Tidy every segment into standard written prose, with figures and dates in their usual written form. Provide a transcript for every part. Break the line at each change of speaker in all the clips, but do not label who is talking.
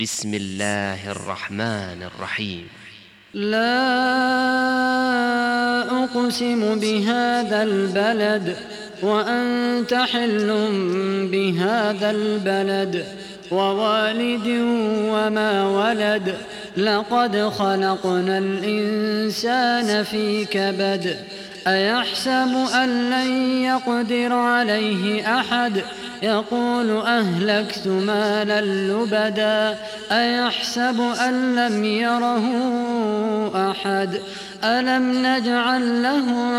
بسم الله الرحمن الرحيم.
لا أقسم بهذا البلد وأنت حل بهذا البلد ووالد وما ولد لقد خلقنا الإنسان في كبد أيحسب أن لن يقدر عليه أحد يقول أهلكت مالا لبدا أيحسب أن لم يره أحد ألم نجعل له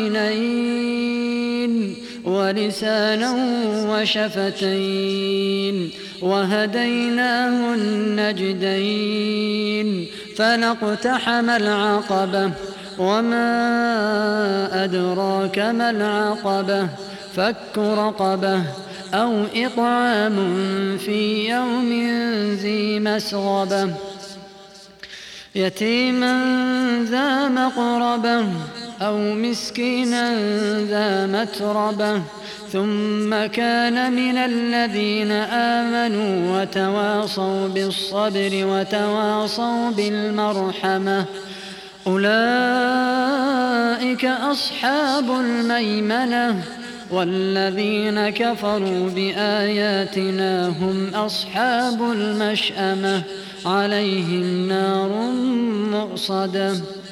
عينين ولسانا وشفتين وهديناه النجدين فلاقتحم العقبة وما أدراك ما العقبة فك رقبة أو إطعام في يوم ذي مسغبة يتيما ذا مقربة أو مسكينا ذا متربة ثم كان من الذين آمنوا وتواصوا بالصبر وتواصوا بالمرحمة أولئك أصحاب الميمنة والذين كفروا بآياتنا هم أصحاب المشأمة عليهم نار مؤصدة